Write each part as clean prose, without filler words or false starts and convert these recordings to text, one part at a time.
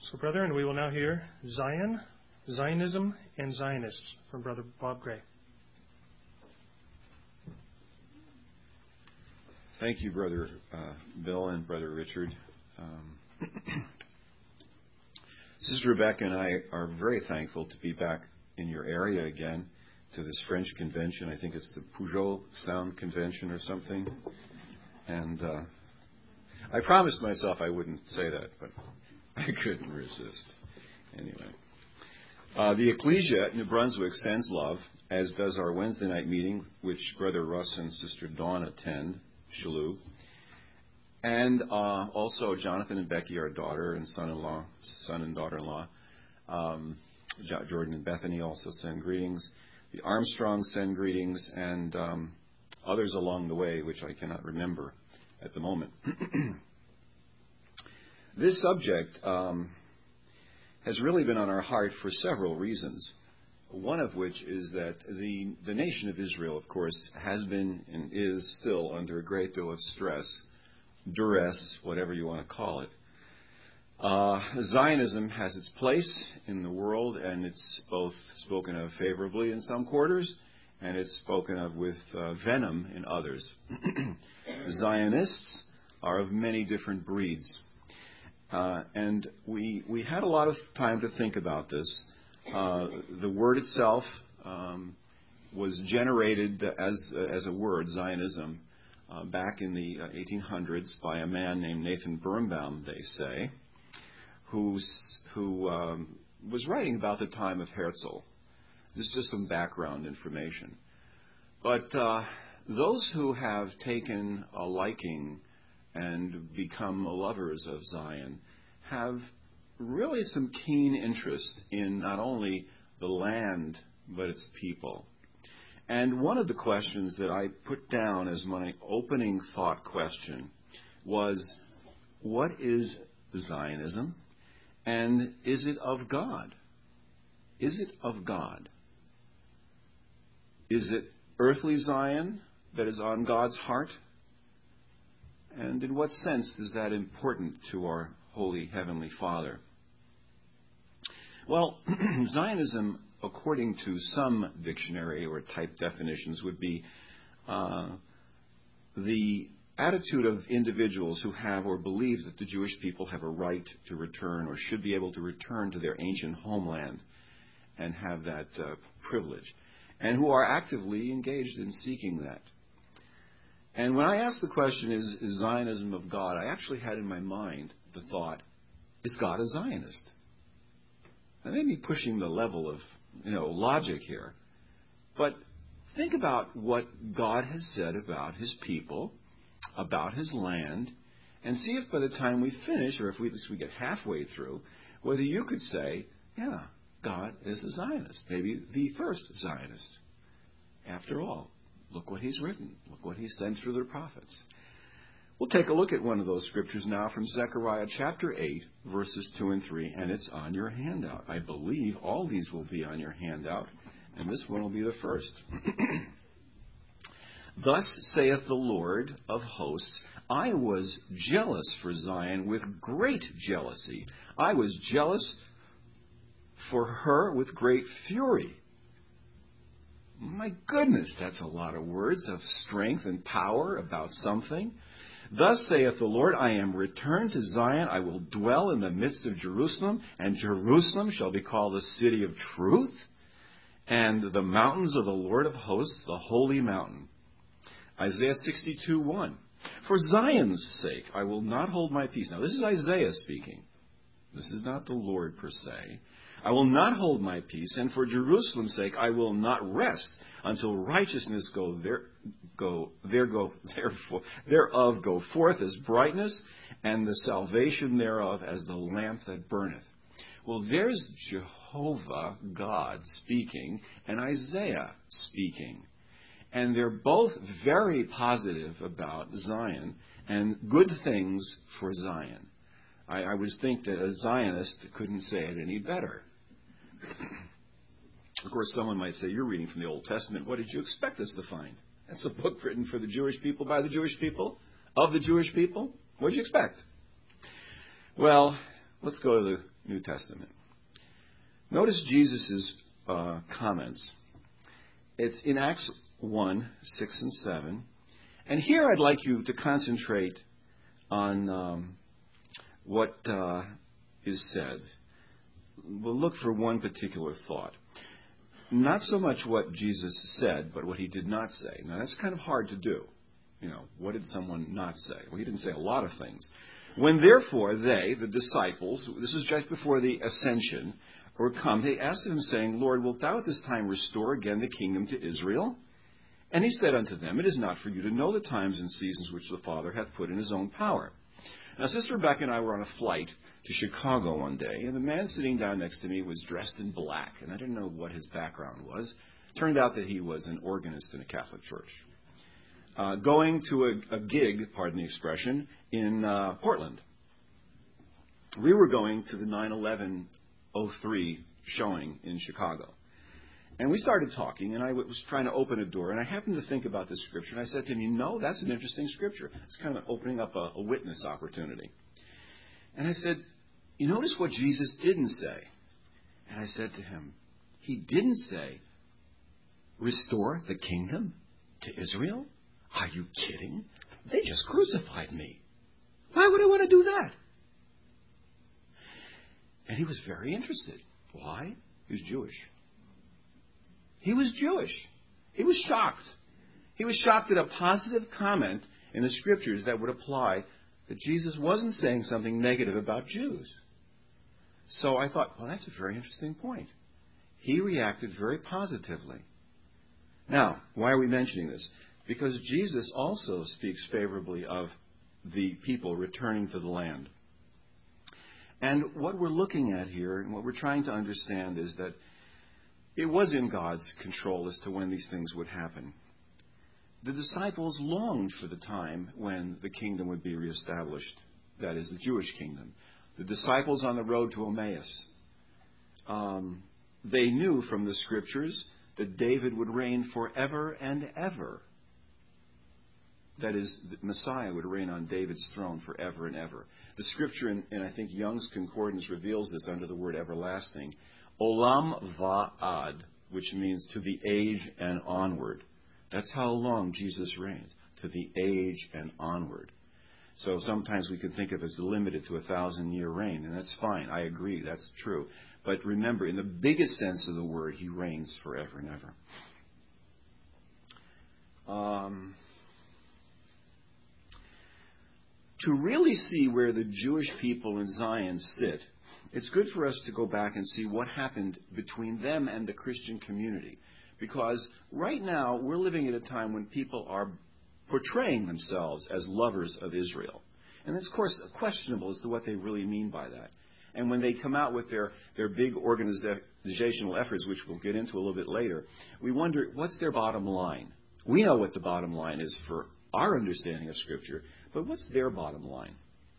So, brethren, we will now hear Zionism, and Zionists from Brother Bob Gray. Thank you, Brother Bill and Brother Richard. Sister Rebecca and I are very thankful to be back in your area again to this French convention. I think it's the Pujol Sound Convention or something. And I promised myself I wouldn't say that, but I couldn't resist. Anyway. The Ecclesia at New Brunswick sends love, as does our Wednesday night meeting, which Brother Russ and Sister Dawn attend, Shalou. And also Jonathan and Becky, our daughter and son and daughter-in-law. Jordan and Bethany also send greetings. The Armstrongs send greetings, and others along the way, which I cannot remember at the moment. This subject has really been on our heart for several reasons. One of which is that the nation of Israel, of course, has been and is still under a great deal of stress, duress, whatever you want to call it. Zionism has its place in the world, and it's both spoken of favorably in some quarters, and it's spoken of with venom in others. Zionists are of many different breeds. And we had a lot of time to think about this. The word itself was generated as a word, Zionism, back in the 1800s by a man named Nathan Birnbaum, they say, who was writing about the time of Herzl. This is just some background information. But those who have taken a liking and become lovers of Zion have really some keen interest in not only the land, but its people. And one of the questions that I put down as my opening thought question was, what is Zionism? And is it of God? Is it of God? Is it earthly Zion that is on God's heart? And in what sense is that important to our Holy Heavenly Father? Well, Zionism, according to some dictionary or type definitions, would be the attitude of individuals who have or believe that the Jewish people have a right to return or should be able to return to their ancient homeland and have that privilege, and who are actively engaged in seeking that. And when I asked the question, is Zionism of God, I actually had in my mind the thought, is God a Zionist? I may be pushing the level of logic here, but think about what God has said about His people, about His land, and see if by the time we finish, or if we get halfway through, whether you could say, yeah, God is a Zionist, maybe the first Zionist. After all, look what He's written. Look what He sent through the prophets. We'll take a look at one of those scriptures now from Zechariah chapter 8, verses 2 and 3, and it's on your handout. I believe all these will be on your handout, and this one will be the first. Thus saith the Lord of hosts, I was jealous for Zion with great jealousy. I was jealous for her with great fury. My goodness, that's a lot of words of strength and power about something. Thus saith the Lord, I am returned to Zion. I will dwell in the midst of Jerusalem, and Jerusalem shall be called the city of truth, and the mountains of the Lord of hosts, the holy mountain. Isaiah 62:1. For Zion's sake, I will not hold my peace. Now, this is Isaiah speaking. This is not the Lord per se. I will not hold my peace, and for Jerusalem's sake, I will not rest until righteousness thereof go forth as brightness, and the salvation thereof as the lamp that burneth. Well, there's Jehovah, God, speaking, and Isaiah speaking. And they're both very positive about Zion and good things for Zion. I would think that a Zionist couldn't say it any better. Of course, someone might say, you're reading from the Old Testament. What did you expect us to find? That's a book written for the Jewish people, by the Jewish people, of the Jewish people. What did you expect? Well, let's go to New Testament. Notice Jesus' comments. It's in Acts 1, 6 and 7. And here I'd like you to concentrate on what is said. We'll look for one particular thought. Not so much what Jesus said, but what he did not say. Now, that's kind of hard to do. What did someone not say? Well, he didn't say a lot of things. When therefore they, the disciples, this is just before the ascension, were come, they asked him, saying, Lord, wilt thou at this time restore again the kingdom to Israel? And he said unto them, it is not for you to know the times and seasons which the Father hath put in his own power. Now, Sister Rebecca and I were on a flight to Chicago one day, and the man sitting down next to me was dressed in black, and I didn't know what his background was. Turned out that he was an organist in a Catholic church. Going to a gig, pardon the expression, in Portland. We were going to the 9/11/03 showing in Chicago. And we started talking, and I was trying to open a door, and I happened to think about this scripture, and I said to him, that's an interesting scripture. It's kind of opening up a witness opportunity. And I said, you notice what Jesus didn't say? And I said to him, he didn't say, restore the kingdom to Israel? Are you kidding? They just crucified me. Why would I want to do that? And he was very interested. Why? He was Jewish. He was Jewish. He was shocked. He was shocked at a positive comment in the Scriptures that would apply that Jesus wasn't saying something negative about Jews. So I thought, well, that's a very interesting point. He reacted very positively. Now, why are we mentioning this? Because Jesus also speaks favorably of the people returning to the land. And what we're looking at here, and what we're trying to understand, is that it was in God's control as to when these things would happen. The disciples longed for the time when the kingdom would be reestablished. That is, the Jewish kingdom. The disciples on the road to Emmaus, they knew from the Scriptures that David would reign forever and ever. That is, the Messiah would reign on David's throne forever and ever. The Scripture, and I think Young's Concordance reveals this under the word everlasting, Olam Va'ad, which means to the age and onward. That's how long Jesus reigns, to the age and onward. So sometimes we can think of it as limited to a 1,000-year reign, and that's fine. I agree, that's true. But remember, in the biggest sense of the word, he reigns forever and ever. To really see where the Jewish people in Zion sit, it's good for us to go back and see what happened between them and the Christian community. Because right now, we're living at a time when people are portraying themselves as lovers of Israel. And it's, of course, questionable as to what they really mean by that. And when they come out with their big organizational efforts, which we'll get into a little bit later, we wonder, what's their bottom line? We know what the bottom line is for our understanding of Scripture, but what's their bottom line?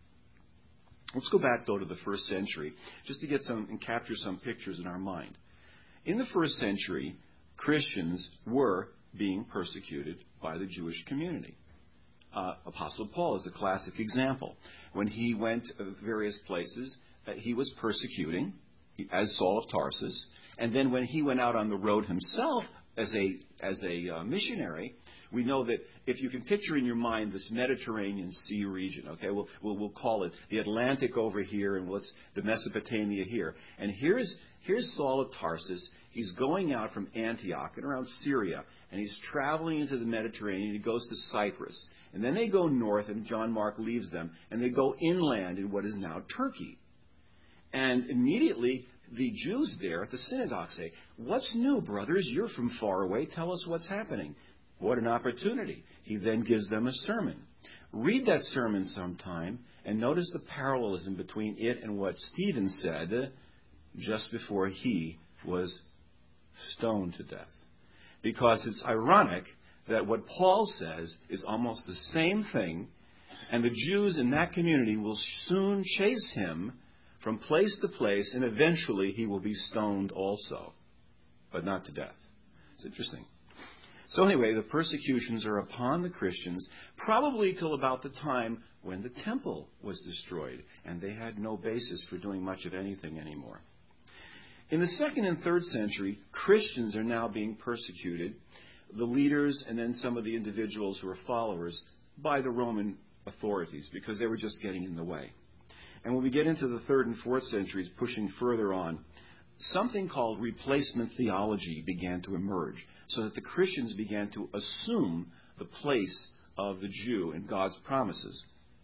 Let's go back, though, to the first century, just to get some and capture some pictures in our mind. In the first century, Christians were being persecuted by the Jewish community. Apostle Paul is a classic example. When he went to various places, he was persecuting, as Saul of Tarsus. And then when he went out on the road himself as a missionary, we know that if you can picture in your mind this Mediterranean Sea region, okay, we'll call it the Atlantic over here and the Mesopotamia here. And here's Saul of Tarsus. He's going out from Antioch and around Syria, and he's traveling into the Mediterranean. He goes to Cyprus. And then they go north, and John Mark leaves them, and they go inland in what is now Turkey. And immediately, the Jews there at the synagogue say, "What's new, brothers? You're from far away. Tell us what's happening." What an opportunity. He then gives them a sermon. Read that sermon sometime and notice the parallelism between it and what Stephen said just before he was stoned to death. Because it's ironic that what Paul says is almost the same thing, and the Jews in that community will soon chase him from place to place, and eventually he will be stoned also, but not to death. It's interesting. So anyway, the persecutions are upon the Christians, probably till about the time when the temple was destroyed, and they had no basis for doing much of anything anymore. In the 2nd and 3rd century, Christians are now being persecuted, the leaders and then some of the individuals who are followers, by the Roman authorities, because they were just getting in the way. And when we get into the 3rd and 4th centuries, pushing further on, something called replacement theology began to emerge, so that the Christians began to assume the place of the Jew in God's promises.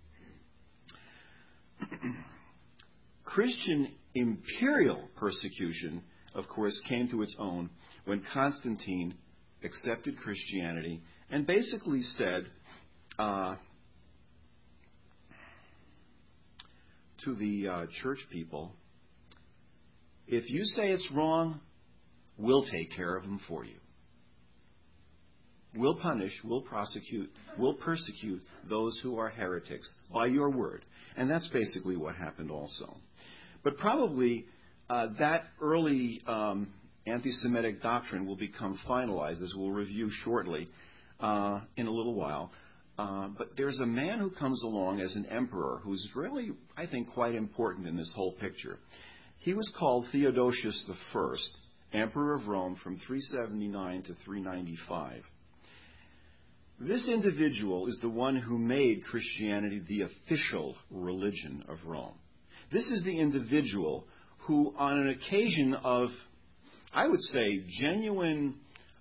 Christian imperial persecution, of course, came to its own when Constantine accepted Christianity and basically said to the church people, if you say it's wrong, we'll take care of them for you. We'll punish, we'll prosecute, we'll persecute those who are heretics by your word. And that's basically what happened also. But probably that early anti-Semitic doctrine will become finalized, as we'll review shortly in a little while. But there's a man who comes along as an emperor who's really, I think, quite important in this whole picture. He was called Theodosius I, Emperor of Rome from 379 to 395. This individual is the one who made Christianity the official religion of Rome. This is the individual who, on an occasion of, I would say, genuine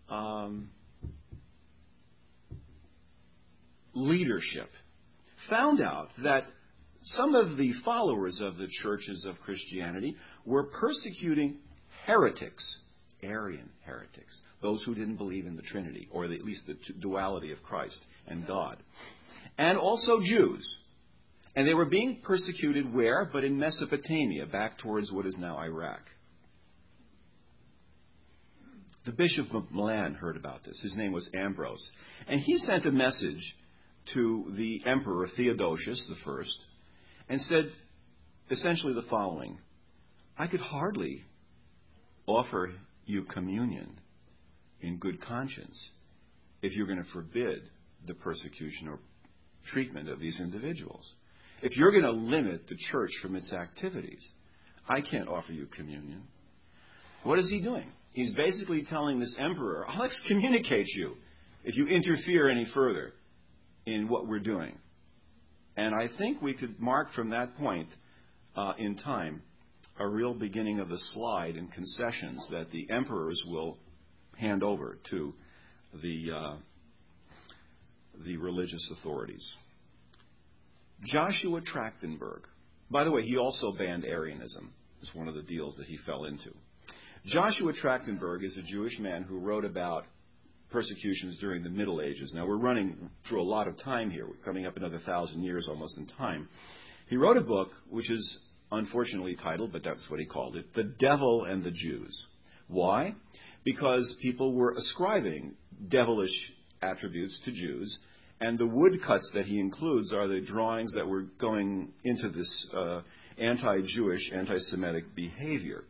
leadership, found out that some of the followers of the churches of Christianity were persecuting heretics, Arian heretics, those who didn't believe in the Trinity, or at least the duality of Christ and God, and also Jews. And they were being persecuted where? But in Mesopotamia, back towards what is now Iraq. The Bishop of Milan heard about this. His name was Ambrose. And he sent a message to the Emperor Theodosius I and said essentially the following: I could hardly offer you communion in good conscience if you're going to forbid the persecution or treatment of these individuals. If you're going to limit the church from its activities, I can't offer you communion. What is he doing? He's basically telling this emperor, I'll excommunicate you if you interfere any further in what we're doing. And I think we could mark from that point in time a real beginning of the slide in concessions that the emperors will hand over to the religious authorities. Joshua Trachtenberg. By the way, he also banned Arianism. It's one of the deals that he fell into. Joshua Trachtenberg is a Jewish man who wrote about persecutions during the Middle Ages. Now, we're running through a lot of time here. We're coming up another 1,000 years almost in time. He wrote a book which is unfortunately titled, but that's what he called it, The Devil and the Jews. Why? Because people were ascribing devilish attributes to Jews, and the woodcuts that he includes are the drawings that were going into this anti-Jewish, anti-Semitic behavior.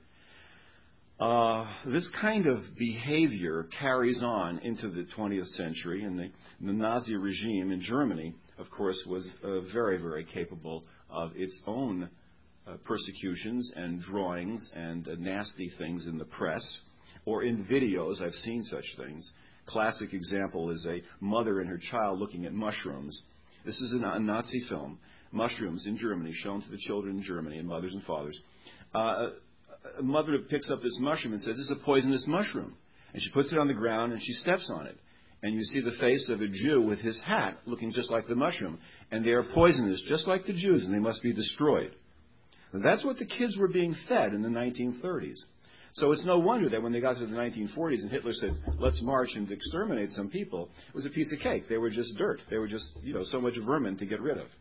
This kind of behavior carries on into the 20th century, and the Nazi regime in Germany, of course, was very, very capable of its own persecutions and drawings and nasty things in the press or in videos. I've seen such things. Classic example is a mother and her child looking at mushrooms. This is a Nazi film, mushrooms in Germany, shown to the children in Germany, and mothers and fathers. A mother picks up this mushroom and says, this is a poisonous mushroom. And she puts it on the ground and she steps on it. And you see the face of a Jew with his hat looking just like the mushroom. And they are poisonous, just like the Jews, and they must be destroyed. That's what the kids were being fed in the 1930s. So it's no wonder that when they got to the 1940s and Hitler said, let's march and exterminate some people, it was a piece of cake. They were just dirt. They were just, so much vermin to get rid of.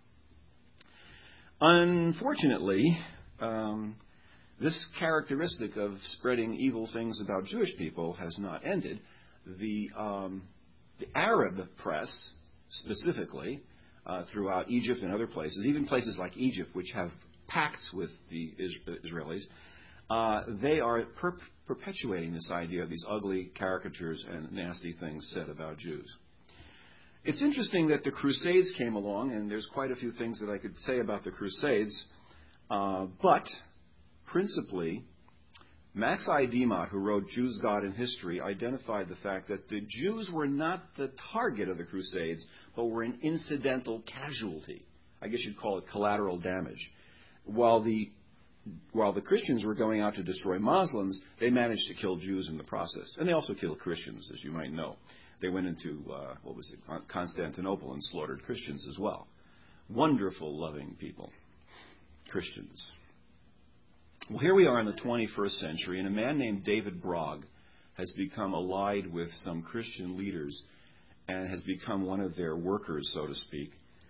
Unfortunately, this characteristic of spreading evil things about Jewish people has not ended. The Arab press, specifically, throughout Egypt and other places, even places like Egypt, which have pacts with the Israelis, they are perpetuating this idea of these ugly caricatures and nasty things said about Jews. It's interesting that the Crusades came along, and there's quite a few things that I could say about the Crusades, but principally, Max I. Demott, who wrote Jews, God, and History, identified the fact that the Jews were not the target of the Crusades, but were an incidental casualty. I guess you'd call it collateral damage. While the Christians were going out to destroy Muslims, they managed to kill Jews in the process. And they also killed Christians, as you might know. They went into, Constantinople and slaughtered Christians as well. Wonderful, loving people. Christians. Well, here we are in the 21st century, and a man named David Brog has become allied with some Christian leaders and has become one of their workers, so to speak.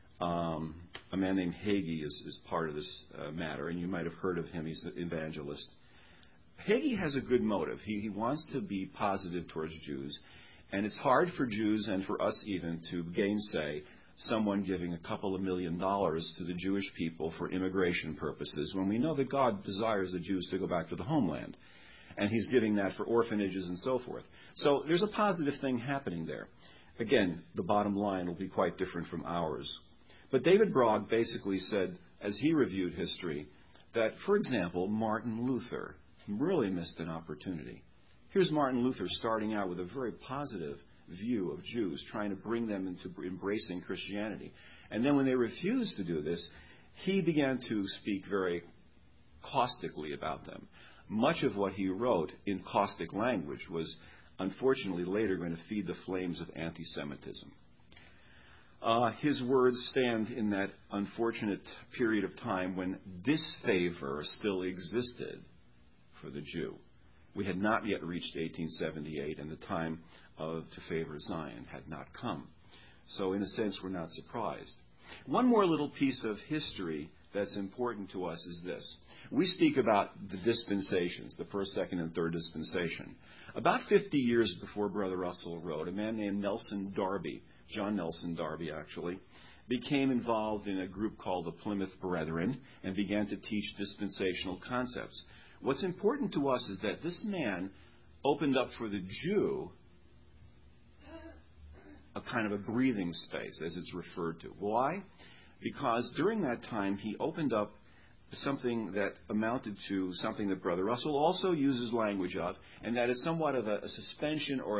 A man named Hagee is part of this matter, and you might have heard of him. He's an evangelist. Hagee has a good motive. He wants to be positive towards Jews, and it's hard for Jews and for us even to gainsay someone giving a couple of $1 million to the Jewish people for immigration purposes when we know that God desires the Jews to go back to the homeland. And he's giving that for orphanages and so forth. So there's a positive thing happening there. Again, the bottom line will be quite different from ours. But David Brog basically said, as he reviewed history, that, for example, Martin Luther really missed an opportunity. Here's Martin Luther starting out with a very positive view of Jews, trying to bring them into embracing Christianity. And then when they refused to do this, he began to speak very caustically about them. Much of what he wrote in caustic language was, unfortunately, later going to feed the flames of anti-Semitism. His words stand in that unfortunate period of time when disfavor still existed for the Jew. We had not yet reached 1878, and the time to favor Zion had not come. So, in a sense, we're not surprised. One more little piece of history that's important to us is this. We speak about the dispensations, the first, second, and third dispensation. About 50 years before Brother Russell wrote, a man named Nelson Darby, John Nelson Darby actually, became involved in a group called the Plymouth Brethren and began to teach dispensational concepts. What's important to us is that this man opened up for the Jew a kind of a breathing space, as it's referred to. Why? Because during that time, he opened up something that amounted to something that Brother Russell also uses language of, and that is somewhat of a suspension or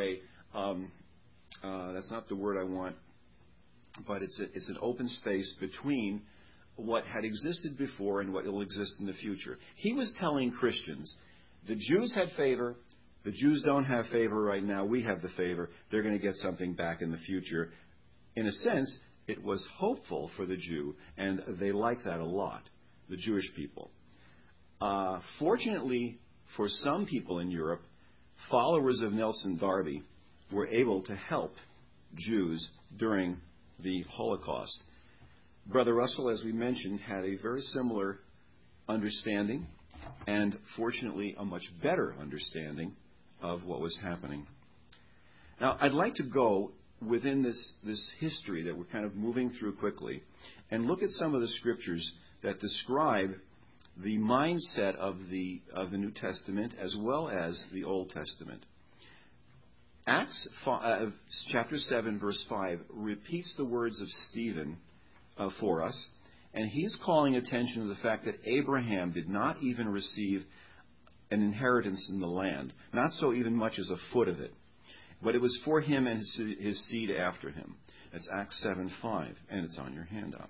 that's not the word I want, but it's an open space between what had existed before and what will exist in the future. He was telling Christians, the Jews had favor, the Jews don't have favor right now, we have the favor, they're going to get something back in the future. In a sense, it was hopeful for the Jew, and they liked that a lot, the Jewish people. Fortunately, for some people in Europe, followers of Nelson Darby were able to help Jews during the Holocaust. Brother Russell, as we mentioned, had a very similar understanding and, fortunately, a much better understanding of what was happening. Now, I'd like to go within this history that we're kind of moving through quickly and look at some of the scriptures that describe the mindset of the New Testament as well as the Old Testament. Acts chapter 7, verse 5 repeats the words of Stephen for us, and he's calling attention to the fact that Abraham did not even receive an inheritance in the land, not so even much as a foot of it, but it was for him and his seed after him. That's Acts 7:5, and it's on your handout.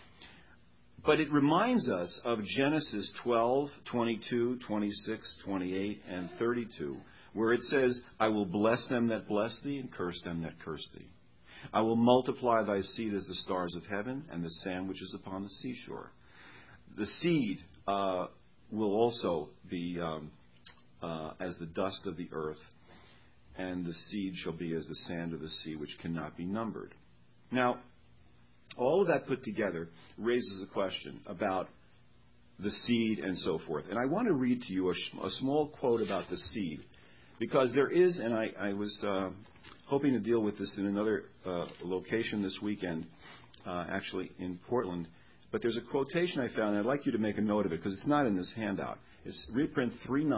But it reminds us of Genesis 12, 22, 26, 28, and 32, where it says, I will bless them that bless thee, and curse them that curse thee. I will multiply thy seed as the stars of heaven, and the sand which is upon the seashore. The seed will also be as the dust of the earth, and the seed shall be as the sand of the sea, which cannot be numbered. Now, all of that put together raises a question about the seed and so forth. And I want to read to you a small quote about the seed, because there is, and I was hoping to deal with this in another location this weekend, actually in Portland, But there's a quotation I found, and I'd like you to make a note of it because it's not in this handout. It's reprint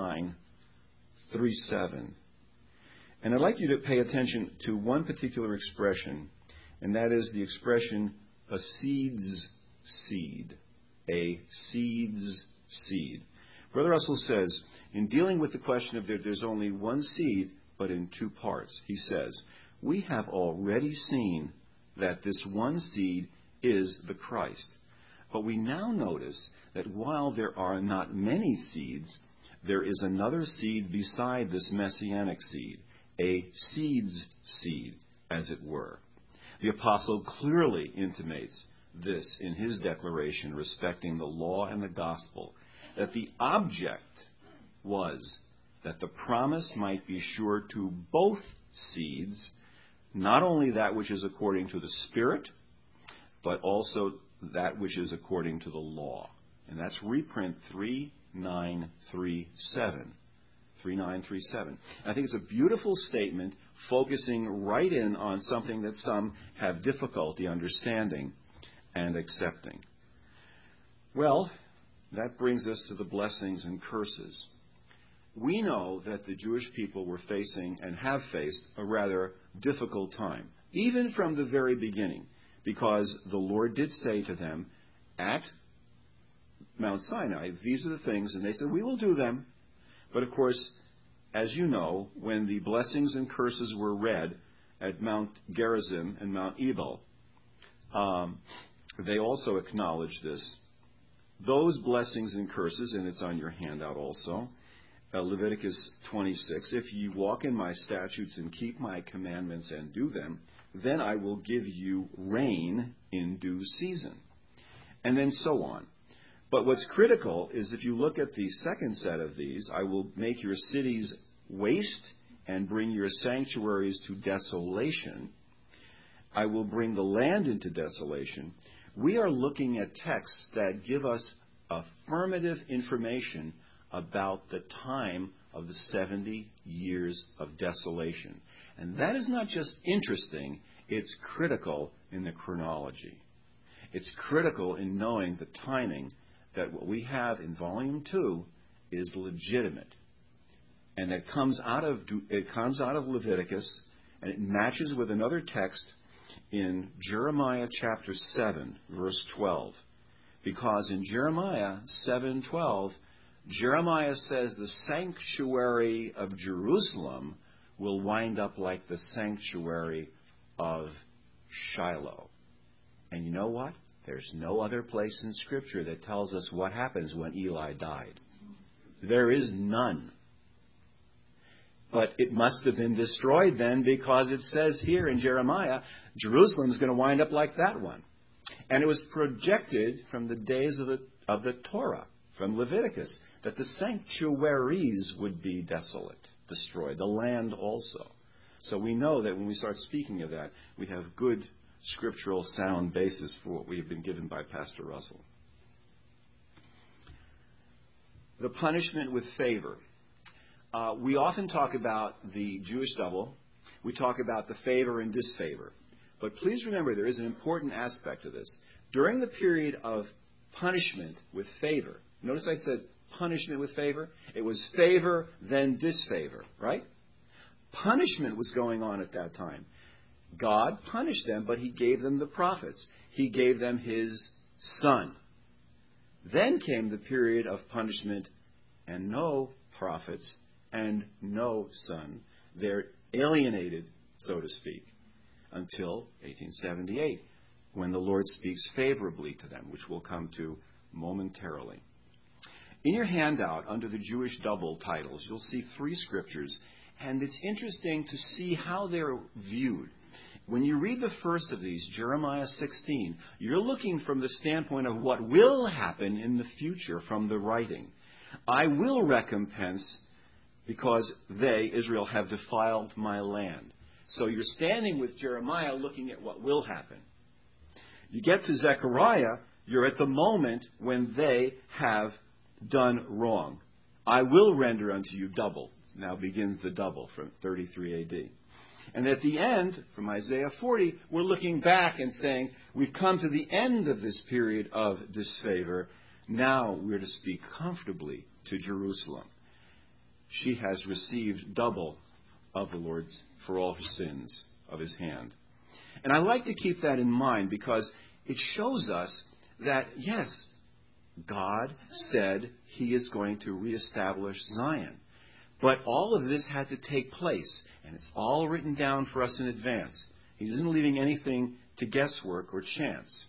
3937. And I'd like you to pay attention to one particular expression, and that is the expression, a seed's seed. A seed's seed. Brother Russell says, in dealing with the question of there's only one seed, but in two parts, he says, we have already seen that this one seed is the Christ. But we now notice that while there are not many seeds, there is another seed beside this messianic seed, a seed's seed, as it were. The apostle clearly intimates this in his declaration respecting the law and the gospel, that the object was that the promise might be sure to both seeds, not only that which is according to the Spirit, but also that which is according to the law. And that's reprint 3937. 3937. I think it's a beautiful statement focusing right in on something that some have difficulty understanding and accepting. Well, that brings us to the blessings and curses. We know that the Jewish people were facing and have faced a rather difficult time, even from the very beginning, because the Lord did say to them at Mount Sinai, these are the things, and they said, we will do them. But of course, as you know, when the blessings and curses were read at Mount Gerizim and Mount Ebal, they also acknowledged this. Those blessings and curses, and it's on your handout also, Leviticus 26, if you walk in my statutes and keep my commandments and do them, then I will give you rain in due season. And then so on. But what's critical is if you look at the second set of these, I will make your cities waste and bring your sanctuaries to desolation. I will bring the land into desolation. We are looking at texts that give us affirmative information about the time of the 70 years of desolation. And that is not just interesting, it's critical in the chronology. It's critical in knowing the timing that what we have in Volume 2 is legitimate. And it comes out of Leviticus, and it matches with another text in Jeremiah chapter 7, verse 12. Because in Jeremiah 7:12, Jeremiah says the sanctuary of Jerusalem will wind up like the sanctuary of Shiloh. And you know what? There's no other place in Scripture that tells us what happens when Eli died. There is none. But it must have been destroyed then, because it says here in Jeremiah, Jerusalem is going to wind up like that one. And it was projected from the days of the Torah, from Leviticus, that the sanctuaries would be desolate, destroyed, the land also. So we know that when we start speaking of that, we have good scriptural sound basis for what we have been given by Pastor Russell. The punishment with favor. We often talk about the Jewish double. We talk about the favor and disfavor. But please remember, there is an important aspect to this. During the period of punishment with favor, notice I said punishment with favor. It was favor, then disfavor, right? Punishment was going on at that time. God punished them, but He gave them the prophets. He gave them His Son. Then came the period of punishment and no prophets and no Son. They're alienated, so to speak, until 1878, when the Lord speaks favorably to them, which we'll come to momentarily. In your handout, under the Jewish double titles, you'll see 3 scriptures, and it's interesting to see how they're viewed. When you read the first of these, Jeremiah 16, you're looking from the standpoint of what will happen in the future from the writing. I will recompense because they, Israel, have defiled my land. So you're standing with Jeremiah looking at what will happen. You get to Zechariah, you're at the moment when they have done wrong. I will render unto you double. Now begins the double from 33 A.D. And at the end, from Isaiah 40, we're looking back and saying, we've come to the end of this period of disfavor. Now we're to speak comfortably to Jerusalem. She has received double of the Lord's for all her sins of his hand. And I like to keep that in mind because it shows us that, yes, God said he is going to reestablish Zion. But all of this had to take place, and it's all written down for us in advance. He isn't leaving anything to guesswork or chance.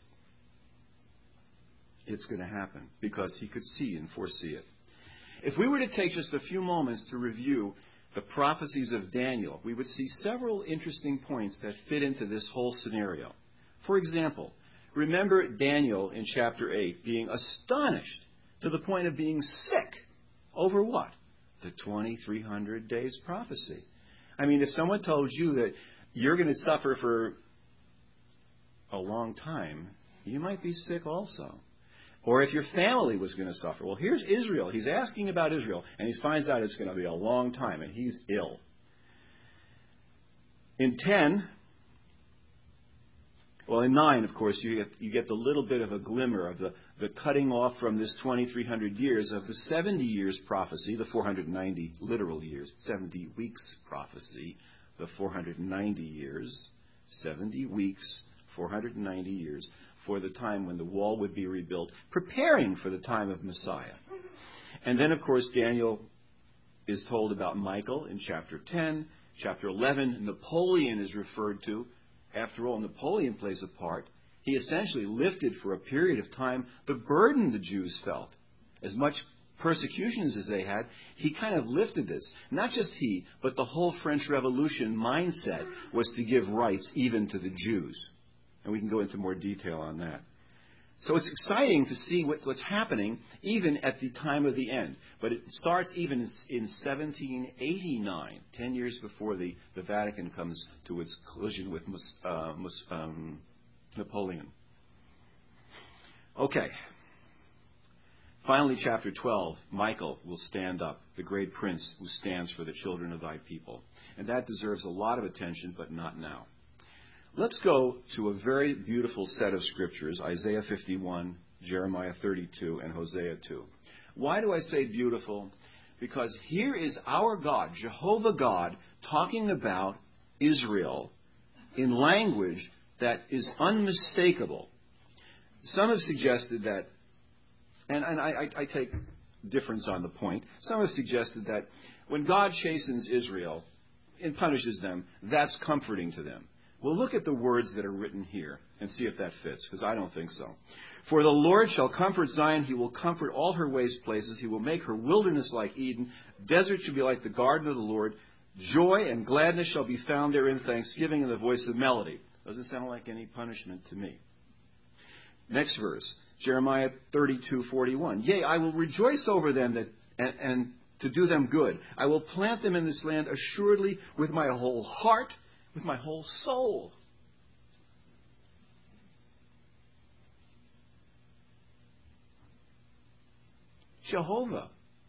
It's going to happen because he could see and foresee it. If we were to take just a few moments to review the prophecies of Daniel, we would see several interesting points that fit into this whole scenario. For example, remember Daniel in chapter 8 being astonished to the point of being sick over what? The 2300 days prophecy. I mean, if someone told you that you're going to suffer for a long time, you might be sick also. Or if your family was going to suffer. Well, here's Israel. He's asking about Israel, and he finds out it's going to be a long time, and he's ill. In 9, of course, you get the little bit of a glimmer of the cutting off from this 2,300 years of the 70 years prophecy, the 490 literal years, 70 weeks prophecy, the 490 years, 70 weeks, 490 years, for the time when the wall would be rebuilt, preparing for the time of Messiah. And then, of course, Daniel is told about Michael in chapter 10. Chapter 11, Napoleon is referred to. After all, Napoleon plays a part. He essentially lifted for a period of time the burden the Jews felt. As much persecutions as they had, he kind of lifted this. Not just he, but the whole French Revolution mindset was to give rights even to the Jews. And we can go into more detail on that. So it's exciting to see what's happening even at the time of the end. But it starts even in 1789, 10 years before the Vatican comes to its collision with Napoleon. Okay. Finally, chapter 12, Michael will stand up, the great prince who stands for the children of thy people. And that deserves a lot of attention, but not now. Let's go to a very beautiful set of scriptures, Isaiah 51, Jeremiah 32, and Hosea 2. Why do I say beautiful? Because here is our God, Jehovah God, talking about Israel in language that is unmistakable. Some have suggested that, and I take difference on the point, some have suggested that when God chastens Israel and punishes them, that's comforting to them. Well, look at the words that are written here and see if that fits, because I don't think so. For the Lord shall comfort Zion. He will comfort all her waste places. He will make her wilderness like Eden. Desert shall be like the garden of the Lord. Joy and gladness shall be found therein, thanksgiving and the voice of melody. Doesn't sound like any punishment to me. Next verse, Jeremiah 32:41. Yea, I will rejoice over them and to do them good. I will plant them in this land assuredly with my whole heart, with my whole soul. Jehovah.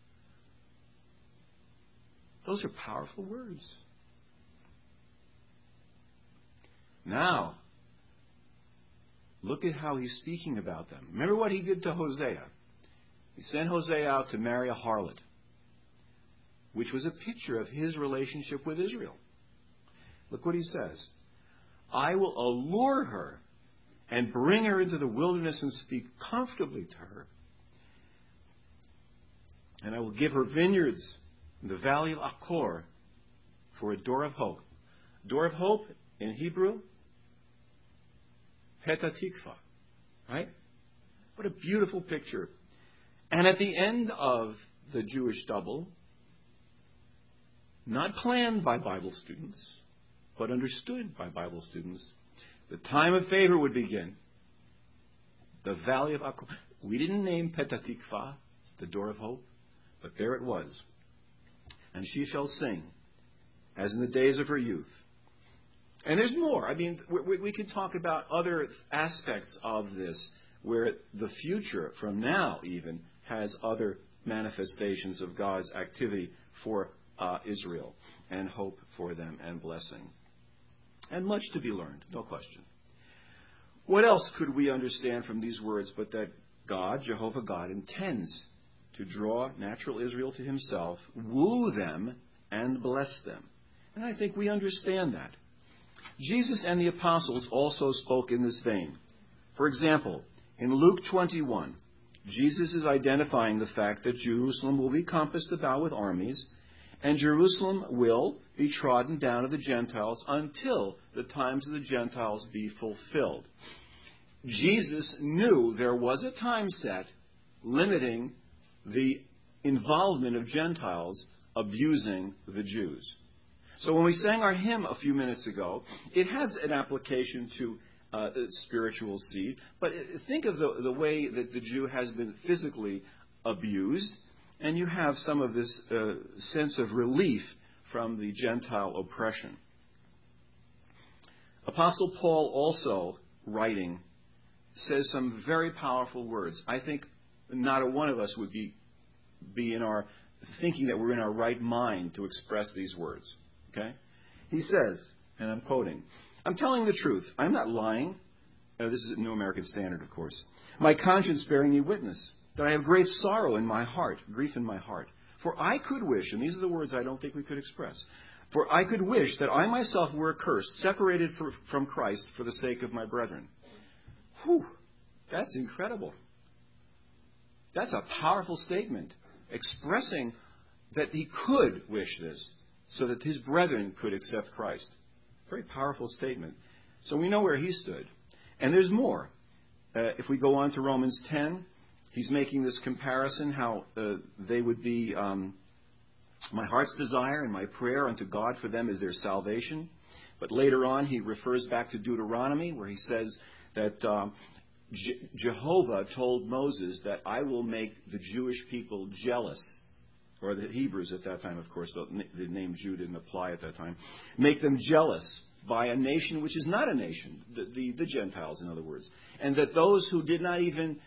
Those are powerful words. Now, look at how he's speaking about them. Remember what he did to Hosea. He sent Hosea out to marry a harlot, which was a picture of his relationship with Israel. Look what he says. I will allure her and bring her into the wilderness and speak comfortably to her. And I will give her vineyards in the valley of Achor for a door of hope. Door of hope in Hebrew, Petah Tikva. Right? What a beautiful picture. And at the end of the Jewish double, not planned by Bible students, but understood by Bible students, the time of favor would begin. The valley of Achor. We didn't name Petah Tikva, the door of hope, but there it was. And she shall sing, as in the days of her youth. And there's more. I mean, we could talk about other aspects of this, where the future, from now even, has other manifestations of God's activity for Israel, and hope for them, and blessing. And much to be learned, no question. What else could we understand from these words but that God, Jehovah God, intends to draw natural Israel to himself, woo them, and bless them? And I think we understand that. Jesus and the apostles also spoke in this vein. For example, in Luke 21, Jesus is identifying the fact that Jerusalem will be compassed about with armies, and Jerusalem will be trodden down of the Gentiles until the times of the Gentiles be fulfilled. Jesus knew there was a time set limiting the involvement of Gentiles abusing the Jews. So when we sang our hymn a few minutes ago, it has an application to spiritual seed. But think of the way that the Jew has been physically abused, and you have some of this sense of relief from the Gentile oppression. Apostle Paul also, writing, says some very powerful words. I think not a one of us would be in our thinking that we're in our right mind to express these words. Okay? He says, and I'm quoting, "I'm telling the truth. I'm not lying." This is a New American Standard, of course. "My conscience bearing me witness that I have great sorrow in my heart, grief in my heart. For I could wish," and these are the words I don't think we could express, "for I could wish that I myself were accursed, separated from Christ for the sake of my brethren." Whew, that's incredible. That's a powerful statement, expressing that he could wish this so that his brethren could accept Christ. Very powerful statement. So we know where he stood. And there's more. If we go on to Romans 10, he's making this comparison, how they would be, my heart's desire and my prayer unto God for them is their salvation. But later on, he refers back to Deuteronomy, where he says that Jehovah told Moses that I will make the Jewish people jealous, or the Hebrews at that time, of course, the name Jew didn't apply at that time, make them jealous by a nation which is not a nation, the Gentiles, in other words, and that those who did not even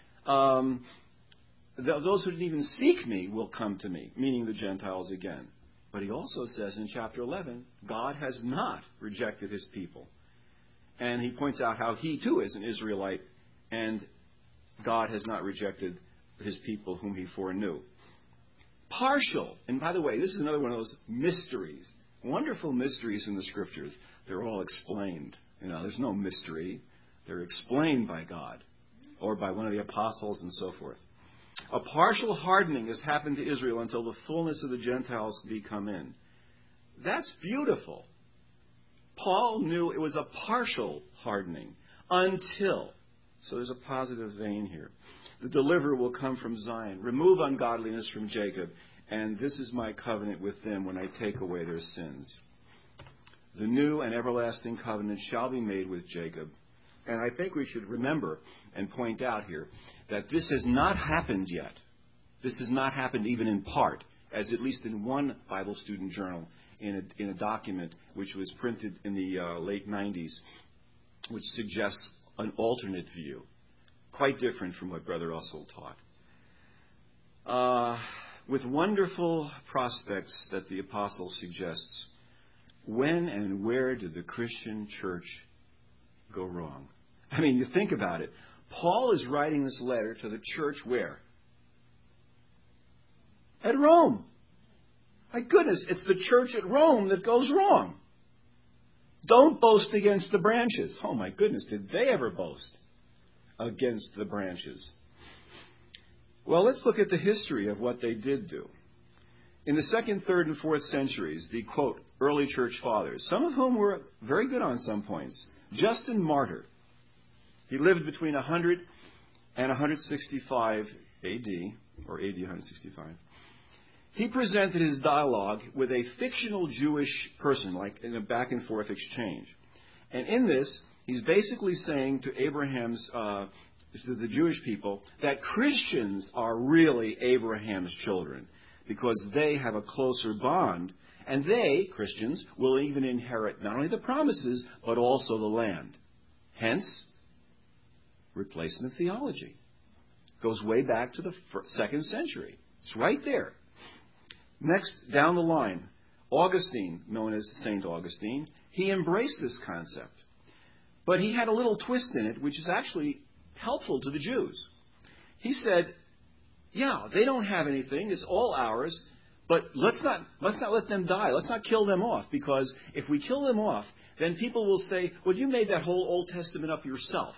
those who didn't even seek me will come to me, meaning the Gentiles again. But he also says in chapter 11, God has not rejected his people. And he points out how he too is an Israelite, and God has not rejected his people whom he foreknew. Partial. And by the way, this is another one of those mysteries. Wonderful mysteries in the Scriptures. They're all explained. There's no mystery. They're explained by God or by one of the apostles and so forth. A partial hardening has happened to Israel until the fullness of the Gentiles be come in. That's beautiful. Paul knew it was a partial hardening until. So there's a positive vein here. The deliverer will come from Zion. Remove ungodliness from Jacob. And this is my covenant with them when I take away their sins. The new and everlasting covenant shall be made with Jacob. And I think we should remember and point out here that this has not happened yet. This has not happened even in part, as at least in one Bible student journal, in a document which was printed in the late 90s, which suggests an alternate view, quite different from what Brother Russell taught. With wonderful prospects that the apostle suggests, when and where did the Christian church go wrong? I mean, you think about it. Paul is writing this letter to the church where? At Rome. My goodness, it's the church at Rome that goes wrong. Don't boast against the branches. Oh my goodness, did they ever boast against the branches? Well, let's look at the history of what they did do. In the 2nd, 3rd, and 4th centuries, the, quote, early church fathers, some of whom were very good on some points, Justin Martyr, he lived between 100 and 165 A.D., or A.D. 165. He presented his dialogue with a fictional Jewish person, like in a back and forth exchange. And in this, he's basically saying to to the Jewish people, that Christians are really Abraham's children because they have a closer bond, and they, Christians, will even inherit not only the promises, but also the land. Hence, replacement theology. Goes way back to the 2nd century. It's right there. Next, down the line, Augustine, known as St. Augustine, he embraced this concept. But he had a little twist in it, which is actually helpful to the Jews. He said, yeah, they don't have anything. It's all ours. But let's not let them die. Let's not kill them off. Because if we kill them off, then people will say, well, you made that whole Old Testament up yourself.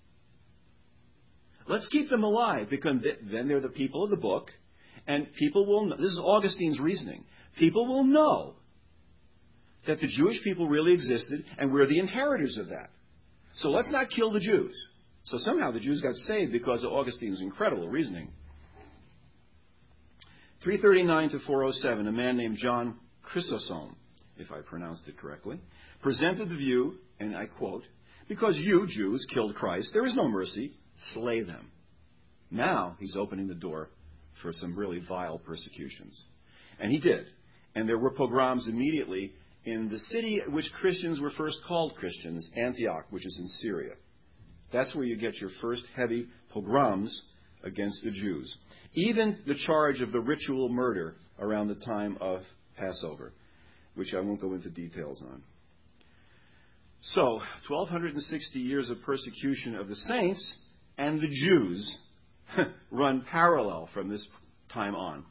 Let's keep them alive, because then they're the people of the book. And people will know. This is Augustine's reasoning. People will know that the Jewish people really existed, and we're the inheritors of that. So let's not kill the Jews. So somehow the Jews got saved because of Augustine's incredible reasoning. 339 to 407, a man named John Chrysostom, if I pronounced it correctly, presented the view, and I quote, because you, Jews, killed Christ, there is no mercy, slay them. Now he's opening the door for some really vile persecutions. And he did. And there were pogroms immediately in the city at which Christians were first called Christians, Antioch, which is in Syria. That's where you get your first heavy pogroms against the Jews. Even the charge of the ritual murder around the time of Passover, which I won't go into details on. So, 1,260 years of persecution of the saints and the Jews run parallel from this time on.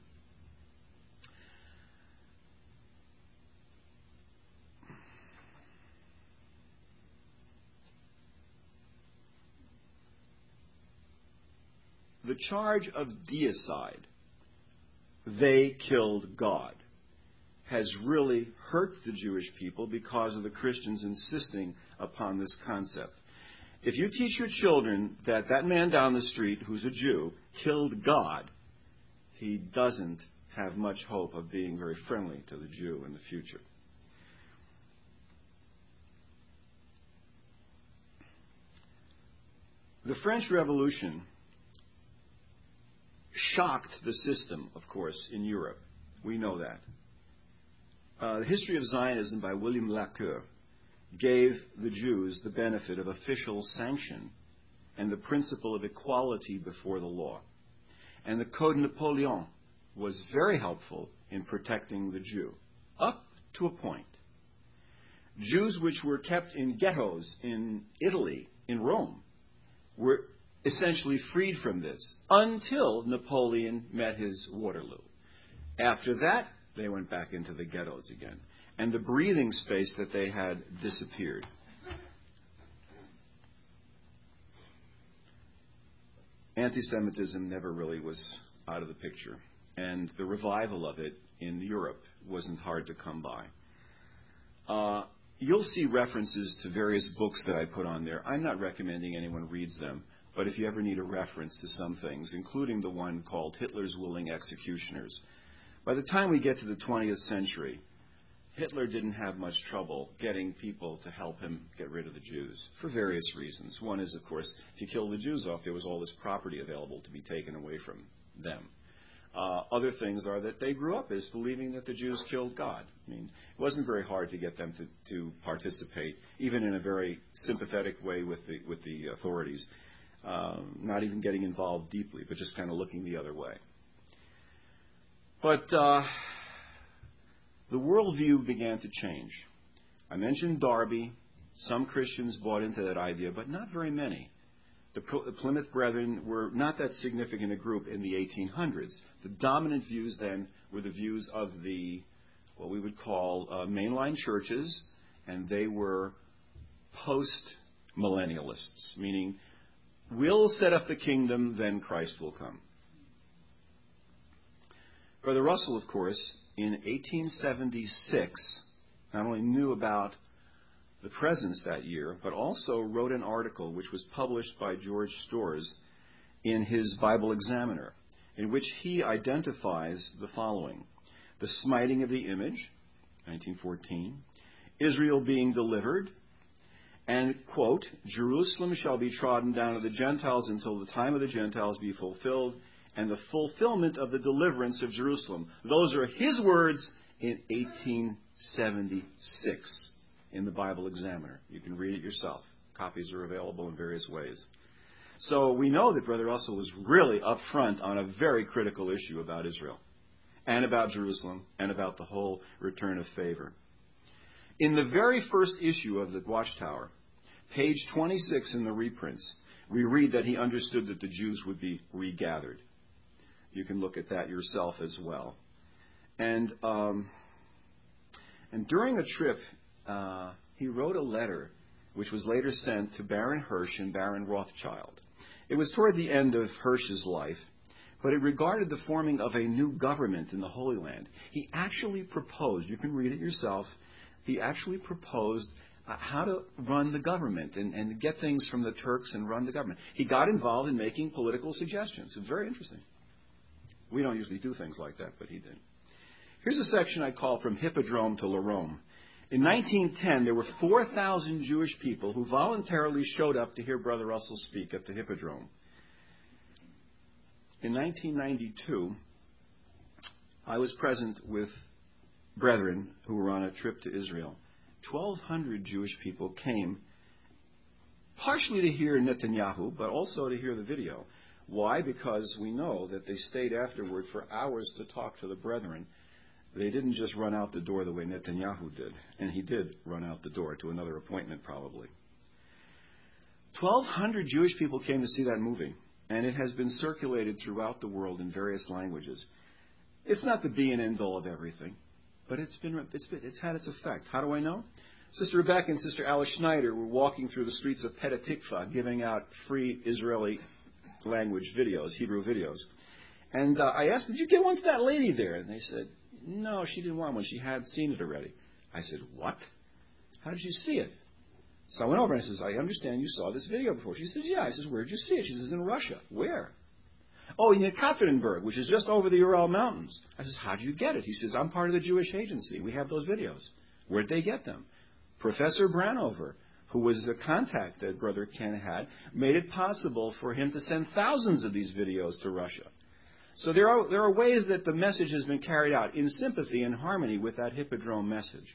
The charge of deicide, they killed God, has really hurt the Jewish people because of the Christians insisting upon this concept. If you teach your children that that man down the street who's a Jew killed God, he doesn't have much hope of being very friendly to the Jew in the future. The French Revolution shocked the system, of course, in Europe. We know that. The History of Zionism by William Lacoeur gave the Jews the benefit of official sanction and the principle of equality before the law. And the Code Napoleon was very helpful in protecting the Jew, up to a point. Jews which were kept in ghettos in Italy, in Rome, were essentially freed from this until Napoleon met his Waterloo. After that, they went back into the ghettos again. And the breathing space that they had disappeared. Anti-Semitism never really was out of the picture. And the revival of it in Europe wasn't hard to come by. You'll see references to various books that I put on there. I'm not recommending anyone reads them. But if you ever need a reference to some things, including the one called Hitler's Willing Executioners, by the time we get to the 20th century, Hitler didn't have much trouble getting people to help him get rid of the Jews for various reasons. One is, of course, if you kill the Jews off, there was all this property available to be taken away from them. Other things are that they grew up as believing that the Jews killed God. I mean, it wasn't very hard to get them to participate, even in a very sympathetic way with the authorities. Not even getting involved deeply, but just kind of looking the other way. But the worldview began to change. I mentioned Darby. Some Christians bought into that idea, but not very many. The Plymouth Brethren were not that significant a group in the 1800s. The dominant views then were the views of what we would call mainline churches, and they were post-millennialists, meaning we'll set up the kingdom, then Christ will come. Brother Russell, of course, in 1876, not only knew about the presence that year, but also wrote an article which was published by George Storrs in his Bible Examiner, in which he identifies the following: the smiting of the image, 1914, Israel being delivered, and, quote, Jerusalem shall be trodden down of the Gentiles until the time of the Gentiles be fulfilled, and the fulfillment of the deliverance of Jerusalem. Those are his words in 1876 in the Bible Examiner. You can read it yourself. Copies are available in various ways. So we know that Brother Russell was really upfront on a very critical issue about Israel and about Jerusalem and about the whole return of favor. In the very first issue of the Watchtower, page 26 in the reprints, we read that he understood that the Jews would be regathered. You can look at that yourself as well. And during a trip, he wrote a letter which was later sent to Baron Hirsch and Baron Rothschild. It was toward the end of Hirsch's life, but it regarded the forming of a new government in the Holy Land. He actually proposed, you can read it yourself, he actually proposed how to run the government and get things from the Turks and run the government. He got involved in making political suggestions. It's very interesting. We don't usually do things like that, but he did. Here's a section I call From Hippodrome to Rome. In 1910, there were 4,000 Jewish people who voluntarily showed up to hear Brother Russell speak at the Hippodrome. In 1992, I was present with brethren who were on a trip to Israel. 1,200 Jewish people came, partially to hear Netanyahu, but also to hear the video. Why? Because we know that they stayed afterward for hours to talk to the brethren. They didn't just run out the door the way Netanyahu did, and he did run out the door to another appointment probably. 1,200 Jewish people came to see that movie, and it has been circulated throughout the world in various languages. It's not the be and end all of everything, but it's had its effect. How do I know? Sister Rebecca and Sister Alice Schneider were walking through the streets of Petah Tikva, giving out free Israeli language videos, Hebrew videos. And I asked, did you get one to that lady there? And they said, no, she didn't want one. She had seen it already. I said, what? How did you see it? So I went over and I said, I understand you saw this video before. She says, yeah. I says, where did you see it? She says, in Russia. Where? Oh, in Yekaterinburg, which is just over the Ural Mountains. I says, how did you get it? He says, I'm part of the Jewish Agency. We have those videos. Where'd they get them? Professor Branover, who was a contact that Brother Ken had, made it possible for him to send thousands of these videos to Russia. So there are ways that the message has been carried out in sympathy and harmony with that Hippodrome message.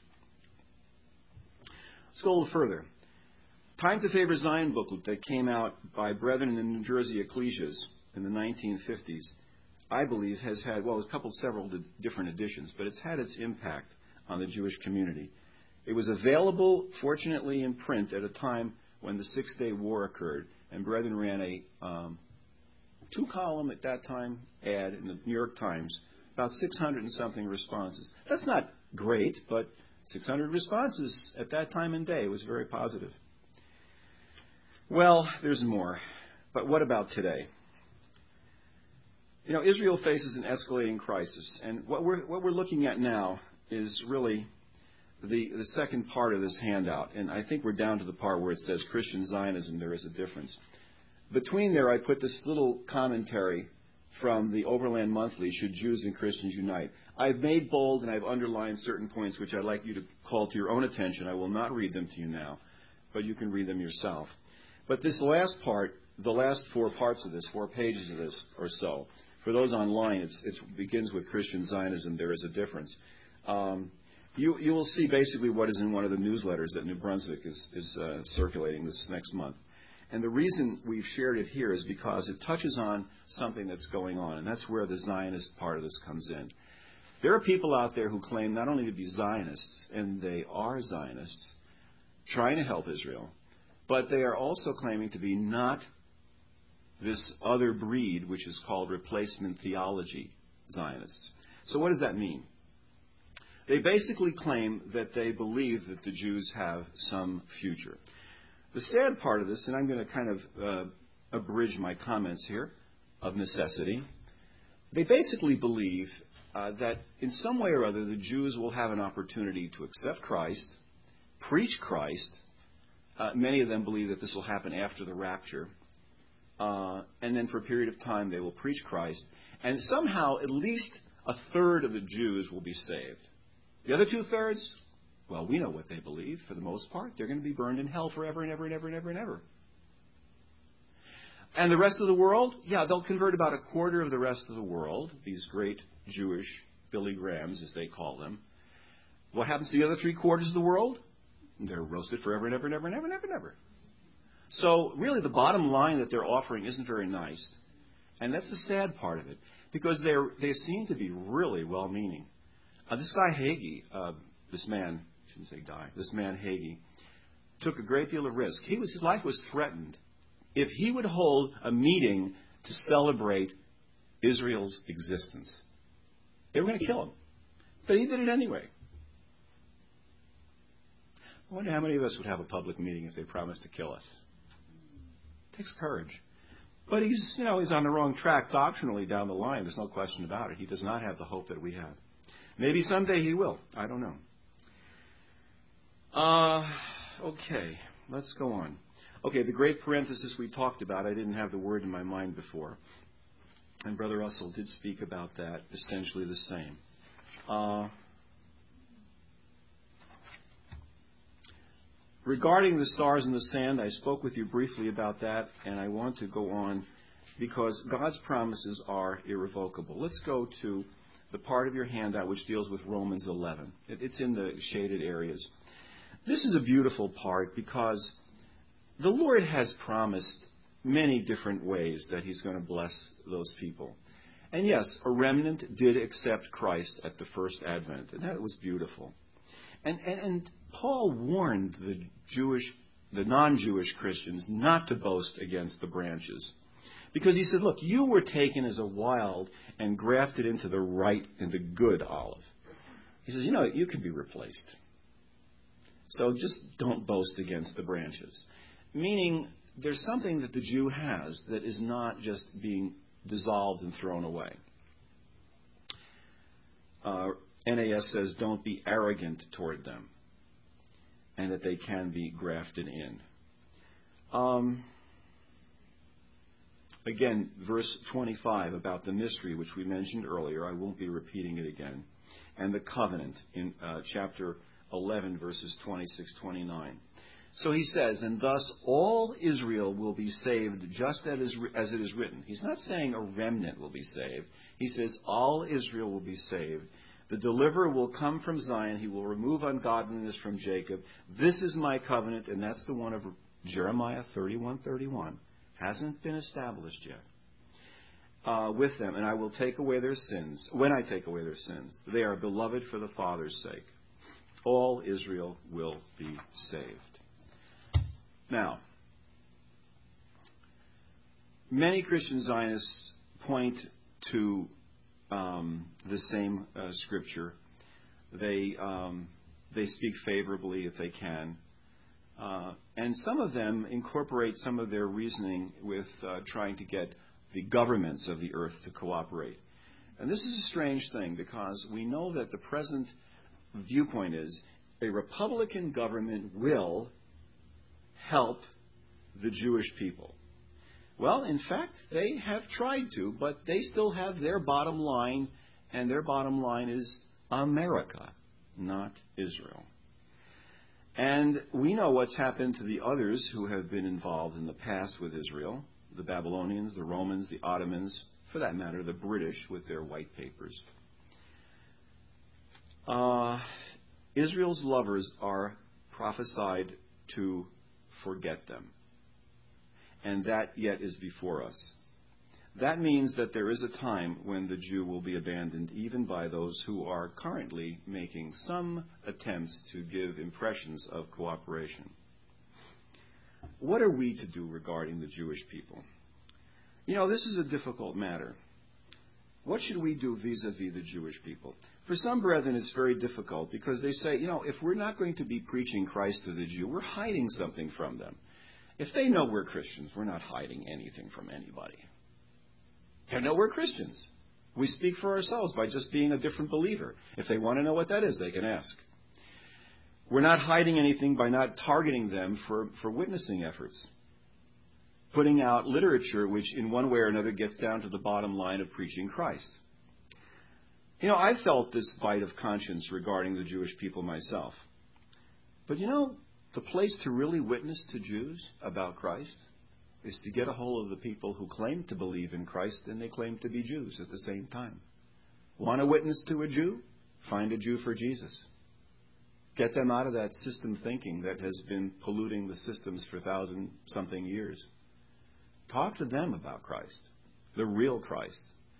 Let's go a little further. Time to Favor Zion booklet that came out by brethren in the New Jersey ecclesias in the 1950s, I believe has had, several different editions, but it's had its impact on the Jewish community. It was available, fortunately, in print at a time when the Six-Day War occurred, and brethren ran a two-column at that time ad in the New York Times, about 600 and something responses. That's not great, but 600 responses at that time and day was very positive. Well, there's more. But what about today? You know, Israel faces an escalating crisis, and what we're looking at now is really the second part of this handout, and I think we're down to the part where it says Christian Zionism, there is a difference. Between there, I put this little commentary from the Overland Monthly, Should Jews and Christians Unite? I've made bold and I've underlined certain points which I'd like you to call to your own attention. I will not read them to you now, but you can read them yourself. But this last part, the last 4 parts of this, 4 pages of this or so, for those online, it begins with Christian Zionism, there is a difference. You will see basically what is in one of the newsletters that New Brunswick is circulating this next month. And the reason we've shared it here is because it touches on something that's going on, and that's where the Zionist part of this comes in. There are people out there who claim not only to be Zionists, and they are Zionists, trying to help Israel, but they are also claiming to be not this other breed, which is called replacement theology Zionists. So what does that mean? They basically claim that they believe that the Jews have some future. The sad part of this, and I'm going to kind of abridge my comments here, of necessity, they basically believe that in some way or other the Jews will have an opportunity to accept Christ, preach Christ. Many of them believe that this will happen after the rapture. And then for a period of time they will preach Christ. And somehow at least a third of the Jews will be saved. The other 2/3, well, we know what they believe for the most part. They're going to be burned in hell forever and ever and ever and ever and ever. And the rest of the world, yeah, they'll convert about a quarter of the rest of the world, these great Jewish Billy Grahams, as they call them. What happens to the other 3/4 of the world? They're roasted forever and ever and ever and ever and ever and ever. So really the bottom line that they're offering isn't very nice. And that's the sad part of it, because they seem to be really well-meaning. This guy Hagee, this man, shouldn't say die, this man Hagee, took a great deal of risk. His life was threatened. If he would hold a meeting to celebrate Israel's existence, they were going to kill him. But he did it anyway. I wonder how many of us would have a public meeting if they promised to kill us. It takes courage. But he's on the wrong track doctrinally down the line. There's no question about it. He does not have the hope that we have. Maybe someday he will. I don't know. Okay, let's go on. Okay, the great parenthesis we talked about, I didn't have the word in my mind before. And Brother Russell did speak about that, essentially the same. Regarding the stars in the sand, I spoke with you briefly about that, and I want to go on because God's promises are irrevocable. Let's go to the part of your handout which deals with Romans 11. It's in the shaded areas. This is a beautiful part because the Lord has promised many different ways that He's going to bless those people. And yes, a remnant did accept Christ at the first advent, and that was beautiful. And Paul warned the non-Jewish Christians not to boast against the branches. Because he said, look, you were taken as a wild and grafted into the good olive. He says, you could be replaced. So just don't boast against the branches. Meaning, there's something that the Jew has that is not just being dissolved and thrown away. NAS says, don't be arrogant toward them, and that they can be grafted in. Again, verse 25 about the mystery, which we mentioned earlier. I won't be repeating it again. And the covenant in chapter 11, verses 26-29. So he says, and thus all Israel will be saved just as it is written. He's not saying a remnant will be saved. He says all Israel will be saved. The deliverer will come from Zion. He will remove ungodliness from Jacob. This is my covenant, and that's the one of Jeremiah 31:31. Hasn't been established yet. With them, and I will take away their sins. When I take away their sins, they are beloved for the Father's sake. All Israel will be saved. Now, many Christian Zionists point to the same scripture. They speak favorably if they can. And some of them incorporate some of their reasoning with trying to get the governments of the earth to cooperate. And this is a strange thing because we know that the present viewpoint is a Republican government will help the Jewish people. Well, in fact, they have tried to, but they still have their bottom line, and their bottom line is America, not Israel. And we know what's happened to the others who have been involved in the past with Israel, the Babylonians, the Romans, the Ottomans, for that matter, the British with their white papers. Israel's lovers are prophesied to forget them. And that yet is before us. That means that there is a time when the Jew will be abandoned, even by those who are currently making some attempts to give impressions of cooperation. What are we to do regarding the Jewish people? This is a difficult matter. What should we do vis-a-vis the Jewish people? For some brethren, it's very difficult because they say, if we're not going to be preaching Christ to the Jew, we're hiding something from them. If they know we're Christians, we're not hiding anything from anybody. They know we're Christians. We speak for ourselves by just being a different believer. If they want to know what that is, they can ask. We're not hiding anything by not targeting them for witnessing efforts. Putting out literature which in one way or another gets down to the bottom line of preaching Christ. I felt this bite of conscience regarding the Jewish people myself. But the place to really witness to Jews about Christ is to get a hold of the people who claim to believe in Christ and they claim to be Jews at the same time. Want to witness to a Jew? Find a Jew for Jesus. Get them out of that system thinking that has been polluting the systems for 1,000-something years. Talk to them about Christ, the real Christ.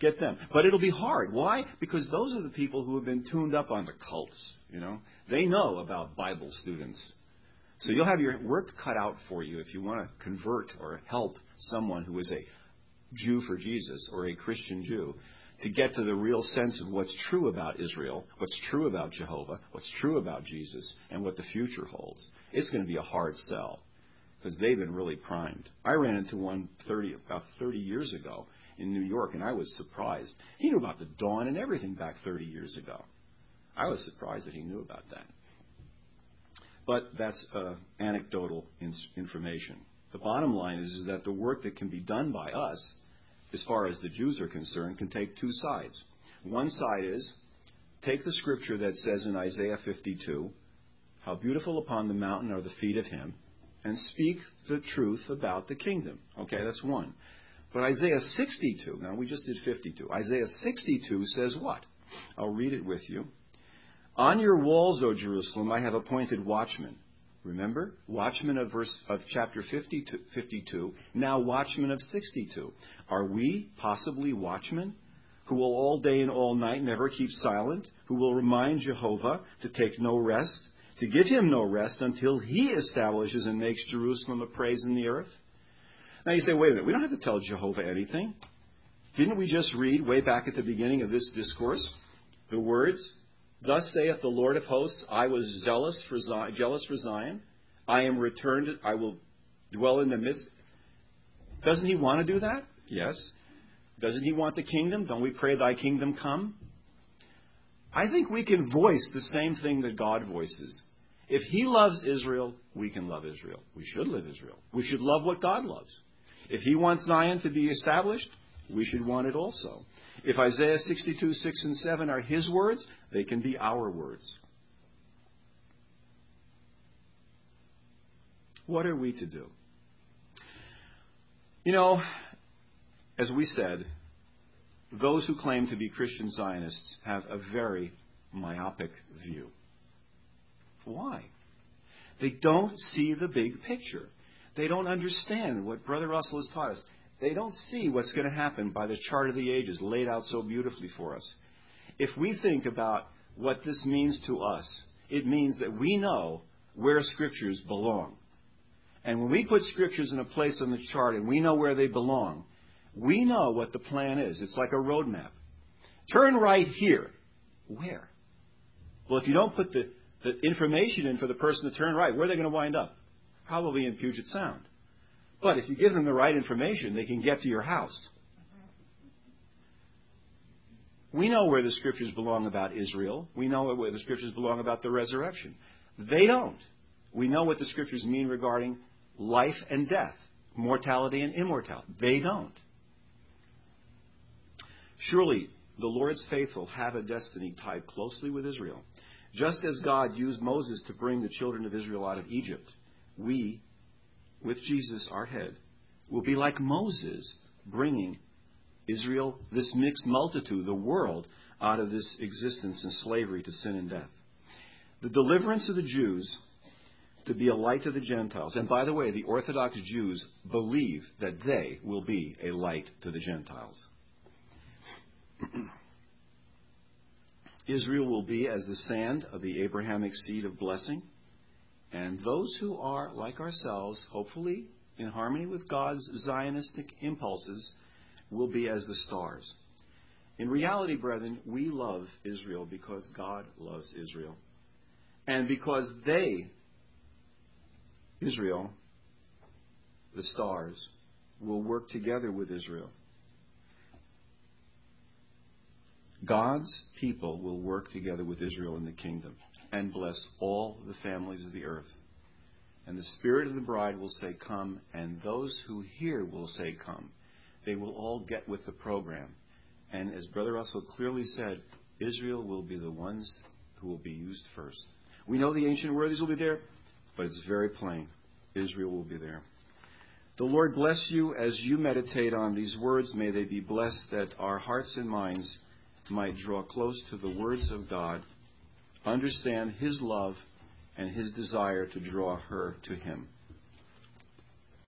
Get them. But it'll be hard. Why? Because those are the people who have been tuned up on the cults. They know about Bible students. So you'll have your work cut out for you if you want to convert or help someone who is a Jew for Jesus or a Christian Jew to get to the real sense of what's true about Israel, what's true about Jehovah, what's true about Jesus, and what the future holds. It's going to be a hard sell because they've been really primed. I ran into one about 30 years ago in New York, and I was surprised. He knew about the dawn and everything back 30 years ago. I was surprised that he knew about that. But that's anecdotal information. The bottom line is that the work that can be done by us, as far as the Jews are concerned, can take two sides. One side is take the scripture that says in Isaiah 52, how beautiful upon the mountain are the feet of him, and speak the truth about the kingdom. Okay, that's one. But Isaiah 62, now we just did 52. Isaiah 62 says what? I'll read it with you. On your walls, O Jerusalem, I have appointed watchmen. Remember? Watchmen of chapter 52, now watchmen of 62. Are we possibly watchmen who will all day and all night never keep silent, who will remind Jehovah to take no rest, to give him no rest until he establishes and makes Jerusalem a praise in the earth? Now you say, wait a minute, we don't have to tell Jehovah anything. Didn't we just read way back at the beginning of this discourse the words, thus saith the Lord of hosts, I was jealous for Zion. I am returned. I will dwell in the midst. Doesn't he want to do that? Yes. Doesn't he want the kingdom? Don't we pray thy kingdom come? I think we can voice the same thing that God voices. If he loves Israel, we can love Israel. We should love Israel. We should love what God loves. If he wants Zion to be established, we should want it also. If Isaiah 62, 6 and 7 are his words, they can be our words. What are we to do? As we said, those who claim to be Christian Zionists have a very myopic view. Why? They don't see the big picture. They don't understand what Brother Russell has taught us. They don't see what's going to happen by the chart of the ages laid out so beautifully for us. If we think about what this means to us, it means that we know where Scriptures belong. And when we put Scriptures in a place on the chart and we know where they belong, we know what the plan is. It's like a road map. Turn right here. Where? Well, if you don't put the information in for the person to turn right, where are they going to wind up? Probably in Puget Sound. But if you give them the right information, they can get to your house. We know where the Scriptures belong about Israel. We know where the Scriptures belong about the resurrection. They don't. We know what the Scriptures mean regarding life and death, mortality and immortality. They don't. Surely the Lord's faithful have a destiny tied closely with Israel. Just as God used Moses to bring the children of Israel out of Egypt, we, with Jesus, our head, will be like Moses bringing Israel, this mixed multitude, the world, out of this existence and slavery to sin and death. The deliverance of the Jews to be a light to the Gentiles. And by the way, the Orthodox Jews believe that they will be a light to the Gentiles. Israel will be as the sand of the Abrahamic seed of blessing. And those who are, like ourselves, hopefully in harmony with God's Zionistic impulses, will be as the stars. In reality, brethren, we love Israel because God loves Israel. And because they, Israel, the stars, will work together with Israel. God's people will work together with Israel in the kingdom and bless all the families of the earth. And the Spirit of the bride will say, come, and those who hear will say, come. They will all get with the program. And as Brother Russell clearly said, Israel will be the ones who will be used first. We know the ancient worthies will be there, but it's very plain. Israel will be there. The Lord bless you as you meditate on these words. May they be blessed that our hearts and minds might draw close to the words of God, understand His love and His desire to draw her to Him.